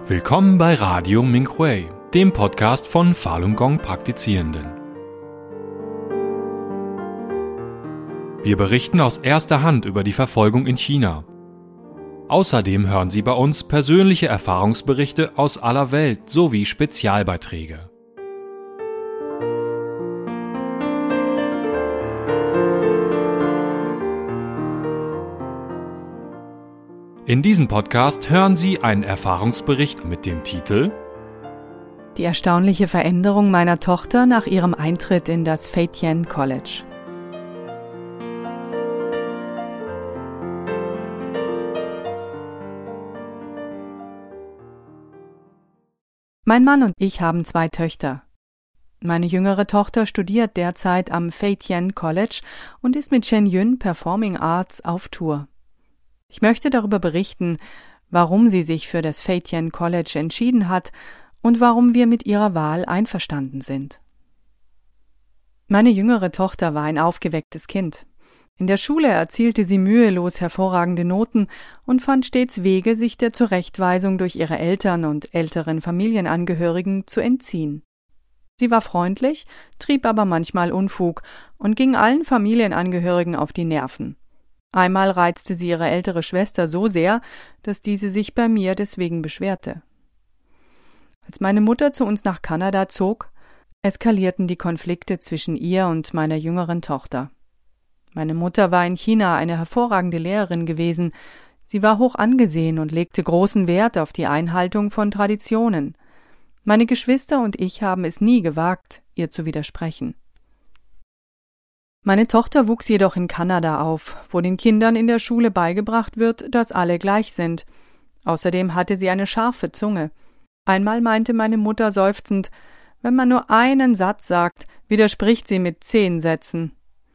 Willkommen bei Radio Minhui, dem Podcast von Falun Gong Praktizierenden. Wir berichten aus erster Hand über die Verfolgung in China. Außerdem hören Sie bei uns persönliche Erfahrungsberichte aus aller Welt sowie Spezialbeiträge. In diesem Podcast hören Sie einen Erfahrungsbericht mit dem Titel Die erstaunliche Veränderung meiner Tochter nach ihrem Eintritt in das Feitian College. Mein Mann und ich haben 2 Töchter. Meine jüngere Tochter studiert derzeit am Feitian College und ist mit Shen Yun Performing Arts auf Tour. Ich möchte darüber berichten, warum sie sich für das Feitian College entschieden hat und warum wir mit ihrer Wahl einverstanden sind. Meine jüngere Tochter war ein aufgewecktes Kind. In der Schule erzielte sie mühelos hervorragende Noten und fand stets Wege, sich der Zurechtweisung durch ihre Eltern und älteren Familienangehörigen zu entziehen. Sie war freundlich, trieb aber manchmal Unfug und ging allen Familienangehörigen auf die Nerven. Einmal reizte sie ihre ältere Schwester so sehr, dass diese sich bei mir deswegen beschwerte. Als meine Mutter zu uns nach Kanada zog, eskalierten die Konflikte zwischen ihr und meiner jüngeren Tochter. Meine Mutter war in China eine hervorragende Lehrerin gewesen. Sie war hoch angesehen und legte großen Wert auf die Einhaltung von Traditionen. Meine Geschwister und ich haben es nie gewagt, ihr zu widersprechen. Meine Tochter wuchs jedoch in Kanada auf, wo den Kindern in der Schule beigebracht wird, dass alle gleich sind. Außerdem hatte sie eine scharfe Zunge. Einmal meinte meine Mutter seufzend, wenn man nur einen Satz sagt, widerspricht sie mit 10 Sätzen.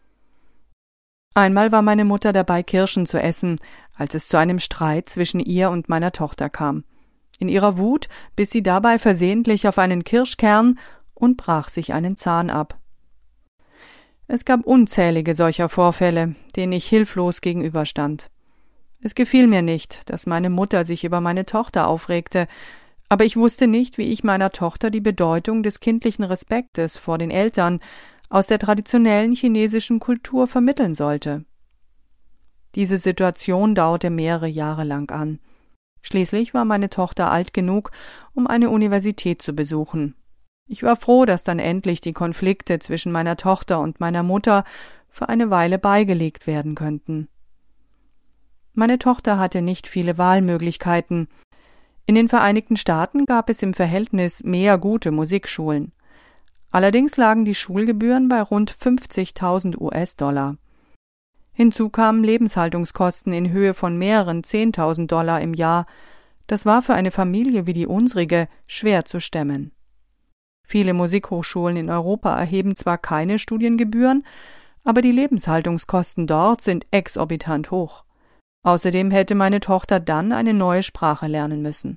Einmal war meine Mutter dabei, Kirschen zu essen, als es zu einem Streit zwischen ihr und meiner Tochter kam. In ihrer Wut biss sie dabei versehentlich auf einen Kirschkern und brach sich einen Zahn ab. Es gab unzählige solcher Vorfälle, denen ich hilflos gegenüberstand. Es gefiel mir nicht, dass meine Mutter sich über meine Tochter aufregte, aber ich wusste nicht, wie ich meiner Tochter die Bedeutung des kindlichen Respektes vor den Eltern aus der traditionellen chinesischen Kultur vermitteln sollte. Diese Situation dauerte mehrere Jahre lang an. Schließlich war meine Tochter alt genug, um eine Universität zu besuchen. Ich war froh, dass dann endlich die Konflikte zwischen meiner Tochter und meiner Mutter für eine Weile beigelegt werden könnten. Meine Tochter hatte nicht viele Wahlmöglichkeiten. In den Vereinigten Staaten gab es im Verhältnis mehr gute Musikschulen. Allerdings lagen die Schulgebühren bei rund 50.000 US-Dollar. Hinzu kamen Lebenshaltungskosten in Höhe von mehreren 10.000 Dollar im Jahr. Das war für eine Familie wie die unsrige schwer zu stemmen. Viele Musikhochschulen in Europa erheben zwar keine Studiengebühren, aber die Lebenshaltungskosten dort sind exorbitant hoch. Außerdem hätte meine Tochter dann eine neue Sprache lernen müssen.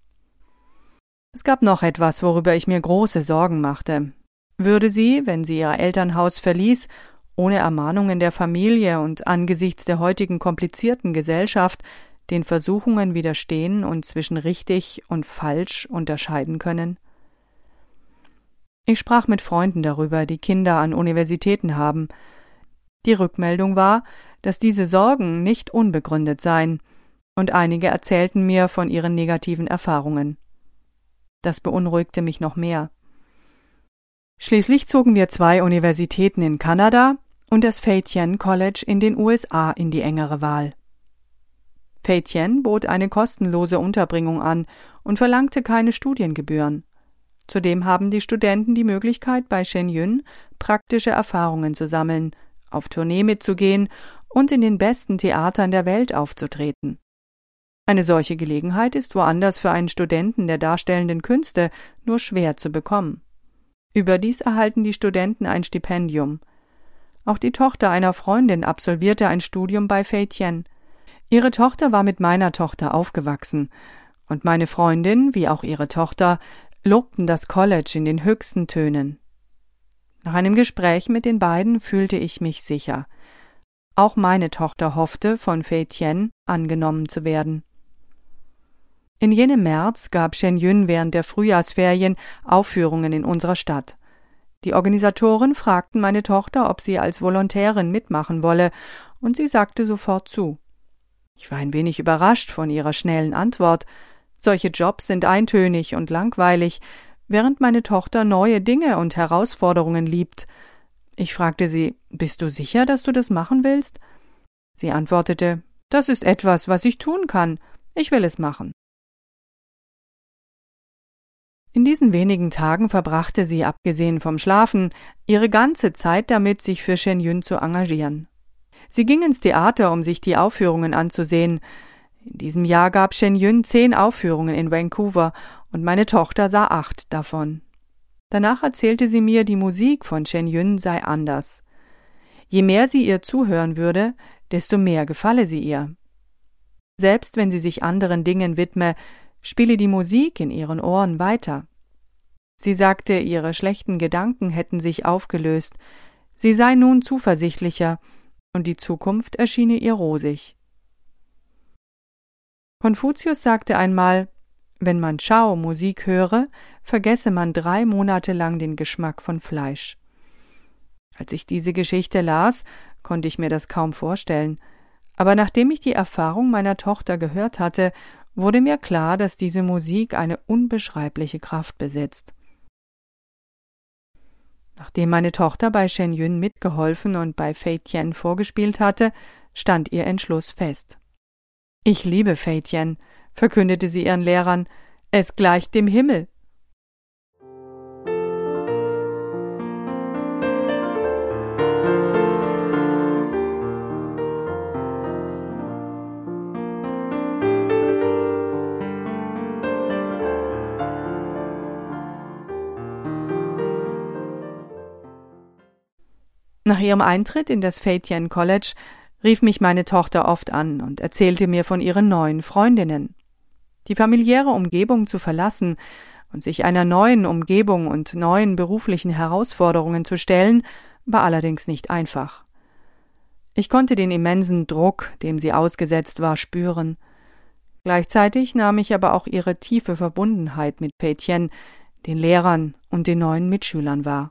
Es gab noch etwas, worüber ich mir große Sorgen machte. Würde sie, wenn sie ihr Elternhaus verließ, ohne Ermahnungen der Familie und angesichts der heutigen komplizierten Gesellschaft den Versuchungen widerstehen und zwischen richtig und falsch unterscheiden können? Ich sprach mit Freunden darüber, die Kinder an Universitäten haben. Die Rückmeldung war, dass diese Sorgen nicht unbegründet seien, und einige erzählten mir von ihren negativen Erfahrungen. Das beunruhigte mich noch mehr. Schließlich zogen wir 2 Universitäten in Kanada und das Feitian College in den USA in die engere Wahl. Feitian bot eine kostenlose Unterbringung an und verlangte keine Studiengebühren. Zudem haben die Studenten die Möglichkeit, bei Shen Yun praktische Erfahrungen zu sammeln, auf Tournee mitzugehen und in den besten Theatern der Welt aufzutreten. Eine solche Gelegenheit ist woanders für einen Studenten der darstellenden Künste nur schwer zu bekommen. Überdies erhalten die Studenten ein Stipendium. Auch die Tochter einer Freundin absolvierte ein Studium bei Feitian. Ihre Tochter war mit meiner Tochter aufgewachsen, und meine Freundin, wie auch ihre Tochter, lobten das College in den höchsten Tönen. Nach einem Gespräch mit den beiden fühlte ich mich sicher. Auch meine Tochter hoffte, von Feitian angenommen zu werden. In jenem März gab Shen Yun während der Frühjahrsferien Aufführungen in unserer Stadt. Die Organisatoren fragten meine Tochter, ob sie als Volontärin mitmachen wolle, und sie sagte sofort zu. Ich war ein wenig überrascht von ihrer schnellen Antwort. Solche Jobs sind eintönig und langweilig, während meine Tochter neue Dinge und Herausforderungen liebt. Ich fragte sie, »Bist du sicher, dass du das machen willst?« Sie antwortete, »Das ist etwas, was ich tun kann. Ich will es machen.« In diesen wenigen Tagen verbrachte sie, abgesehen vom Schlafen, ihre ganze Zeit damit, sich für Shen Yun zu engagieren. Sie ging ins Theater, um sich die Aufführungen anzusehen. In diesem Jahr gab Shen Yun 10 Aufführungen in Vancouver und meine Tochter sah 8 davon. Danach erzählte sie mir, die Musik von Shen Yun sei anders. Je mehr sie ihr zuhören würde, desto mehr gefalle sie ihr. Selbst wenn sie sich anderen Dingen widme, spiele die Musik in ihren Ohren weiter. Sie sagte, ihre schlechten Gedanken hätten sich aufgelöst. Sie sei nun zuversichtlicher und die Zukunft erschiene ihr rosig. Konfuzius sagte einmal, wenn man Chao Musik höre, vergesse man 3 Monate lang den Geschmack von Fleisch. Als ich diese Geschichte las, konnte ich mir das kaum vorstellen. Aber nachdem ich die Erfahrung meiner Tochter gehört hatte, wurde mir klar, dass diese Musik eine unbeschreibliche Kraft besitzt. Nachdem meine Tochter bei Shen Yun mitgeholfen und bei Fei Tian vorgespielt hatte, stand ihr Entschluss fest. »Ich liebe Fei Tian«, verkündete sie ihren Lehrern, »es gleicht dem Himmel.« Nach ihrem Eintritt in das Fei Tian College rief mich meine Tochter oft an und erzählte mir von ihren neuen Freundinnen. Die familiäre Umgebung zu verlassen und sich einer neuen Umgebung und neuen beruflichen Herausforderungen zu stellen, war allerdings nicht einfach. Ich konnte den immensen Druck, dem sie ausgesetzt war, spüren. Gleichzeitig nahm ich aber auch ihre tiefe Verbundenheit mit Fei Tian, den Lehrern und den neuen Mitschülern wahr.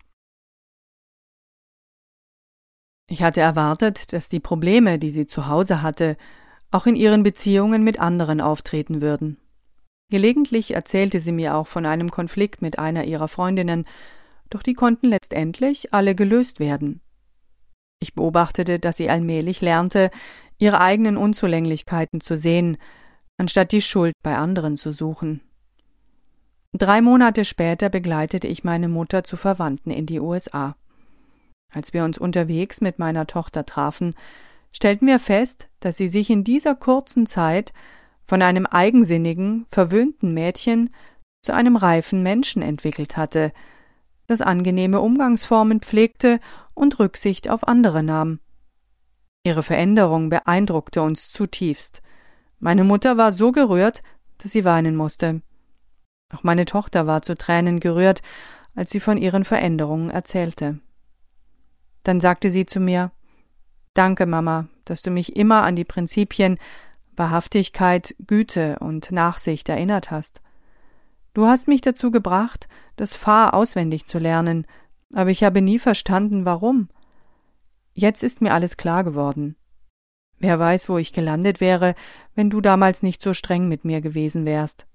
Ich hatte erwartet, dass die Probleme, die sie zu Hause hatte, auch in ihren Beziehungen mit anderen auftreten würden. Gelegentlich erzählte sie mir auch von einem Konflikt mit einer ihrer Freundinnen, doch die konnten letztendlich alle gelöst werden. Ich beobachtete, dass sie allmählich lernte, ihre eigenen Unzulänglichkeiten zu sehen, anstatt die Schuld bei anderen zu suchen. 3 Monate später begleitete ich meine Mutter zu Verwandten in die USA. Als wir uns unterwegs mit meiner Tochter trafen, stellten wir fest, dass sie sich in dieser kurzen Zeit von einem eigensinnigen, verwöhnten Mädchen zu einem reifen Menschen entwickelt hatte, das angenehme Umgangsformen pflegte und Rücksicht auf andere nahm. Ihre Veränderung beeindruckte uns zutiefst. Meine Mutter war so gerührt, dass sie weinen musste. Auch meine Tochter war zu Tränen gerührt, als sie von ihren Veränderungen erzählte. Dann sagte sie zu mir, »Danke, Mama, dass du mich immer an die Prinzipien Wahrhaftigkeit, Güte und Nachsicht erinnert hast. Du hast mich dazu gebracht, das Fa auswendig zu lernen, aber ich habe nie verstanden, warum. Jetzt ist mir alles klar geworden. Wer weiß, wo ich gelandet wäre, wenn du damals nicht so streng mit mir gewesen wärst.«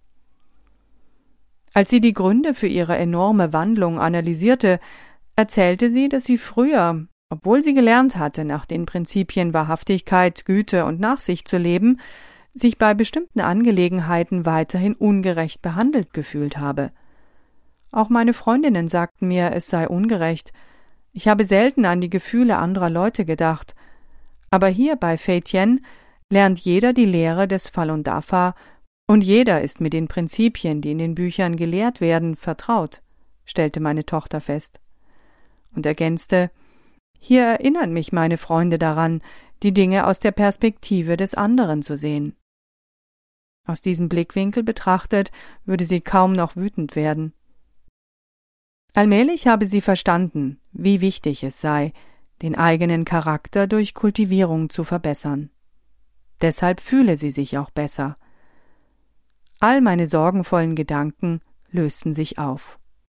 Als sie die Gründe für ihre enorme Wandlung analysierte, erzählte sie, dass sie früher, obwohl sie gelernt hatte, nach den Prinzipien Wahrhaftigkeit, Güte und Nachsicht zu leben, sich bei bestimmten Angelegenheiten weiterhin ungerecht behandelt gefühlt habe. Auch meine Freundinnen sagten mir, es sei ungerecht. Ich habe selten an die Gefühle anderer Leute gedacht. Aber hier bei Fei Tian lernt jeder die Lehre des Falun Dafa und jeder ist mit den Prinzipien, die in den Büchern gelehrt werden, vertraut, stellte meine Tochter fest. Und ergänzte, hier erinnern mich meine Freunde daran, die Dinge aus der Perspektive des anderen zu sehen. Aus diesem Blickwinkel betrachtet, würde sie kaum noch wütend werden. Allmählich habe sie verstanden, wie wichtig es sei, den eigenen Charakter durch Kultivierung zu verbessern. Deshalb fühle sie sich auch besser. All meine sorgenvollen Gedanken lösten sich auf.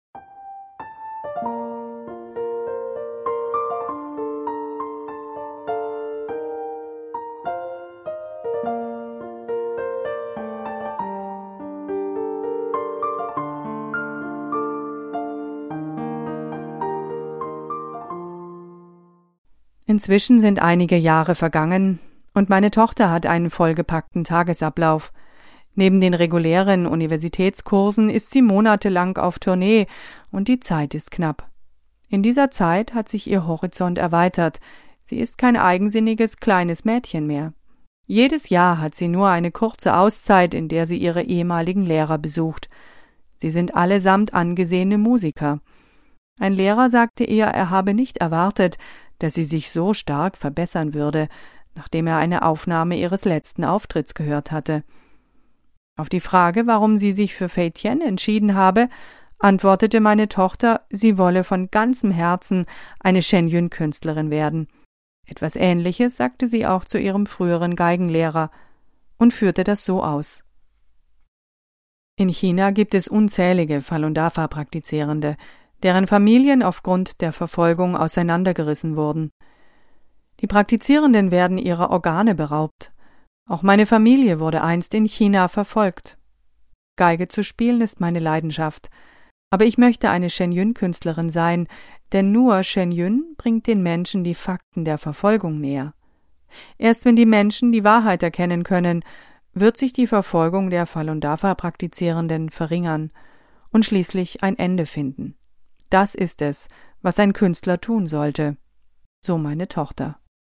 Inzwischen sind einige Jahre vergangen und meine Tochter hat einen vollgepackten Tagesablauf. Neben den regulären Universitätskursen ist sie monatelang auf Tournee und die Zeit ist knapp. In dieser Zeit hat sich ihr Horizont erweitert. Sie ist kein eigensinniges kleines Mädchen mehr. Jedes Jahr hat sie nur eine kurze Auszeit, in der sie ihre ehemaligen Lehrer besucht. Sie sind allesamt angesehene Musiker. Ein Lehrer sagte ihr, er habe nicht erwartet, dass sie sich so stark verbessern würde, nachdem er eine Aufnahme ihres letzten Auftritts gehört hatte. Auf die Frage, warum sie sich für Fei Tian entschieden habe, antwortete meine Tochter, sie wolle von ganzem Herzen eine Shen Yun-Künstlerin werden. Etwas Ähnliches sagte sie auch zu ihrem früheren Geigenlehrer und führte das so aus. In China gibt es unzählige Falun Dafa-Praktizierende, deren Familien aufgrund der Verfolgung auseinandergerissen wurden. Die Praktizierenden werden ihrer Organe beraubt. Auch meine Familie wurde einst in China verfolgt. Geige zu spielen ist meine Leidenschaft, aber ich möchte eine Shen Yun-Künstlerin sein, denn nur Shen Yun bringt den Menschen die Fakten der Verfolgung näher. Erst wenn die Menschen die Wahrheit erkennen können, wird sich die Verfolgung der Falun Dafa-Praktizierenden verringern und schließlich ein Ende finden. Das ist es, was ein Künstler tun sollte, so meine Tochter.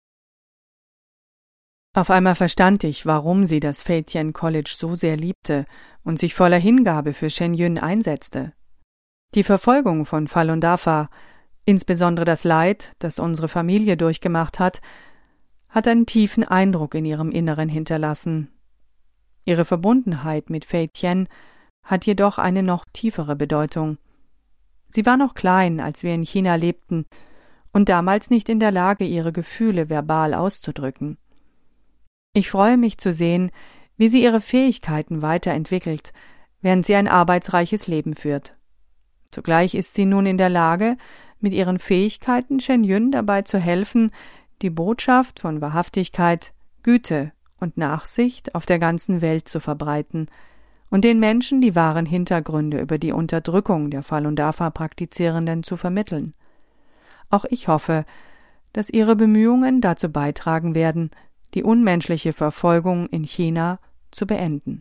Auf einmal verstand ich, warum sie das Fei Tian College so sehr liebte und sich voller Hingabe für Shen Yun einsetzte. Die Verfolgung von Falun Dafa, insbesondere das Leid, das unsere Familie durchgemacht hat einen tiefen Eindruck in ihrem Inneren hinterlassen. Ihre Verbundenheit mit Fei Tian hat jedoch eine noch tiefere Bedeutung. Sie war noch klein, als wir in China lebten und damals nicht in der Lage, ihre Gefühle verbal auszudrücken. Ich freue mich zu sehen, wie sie ihre Fähigkeiten weiterentwickelt, während sie ein arbeitsreiches Leben führt. Zugleich ist sie nun in der Lage, mit ihren Fähigkeiten Shen Yun dabei zu helfen, die Botschaft von Wahrhaftigkeit, Güte und Nachsicht auf der ganzen Welt zu verbreiten und den Menschen die wahren Hintergründe über die Unterdrückung der Falun Dafa-Praktizierenden zu vermitteln. Auch ich hoffe, dass ihre Bemühungen dazu beitragen werden, die unmenschliche Verfolgung in China zu beenden.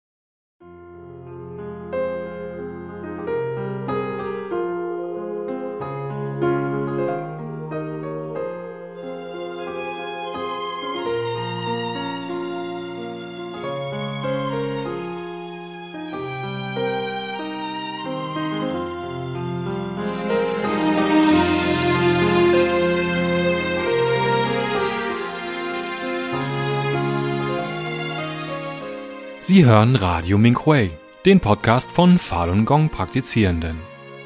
Sie hören Radio Minghui, den Podcast von Falun Gong Praktizierenden.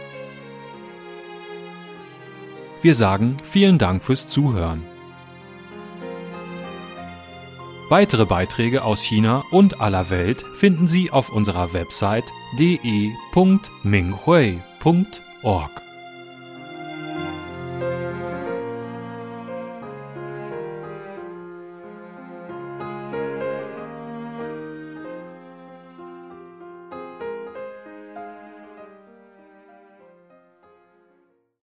Wir sagen vielen Dank fürs Zuhören. Weitere Beiträge aus China und aller Welt finden Sie auf unserer Website de.minghui.org.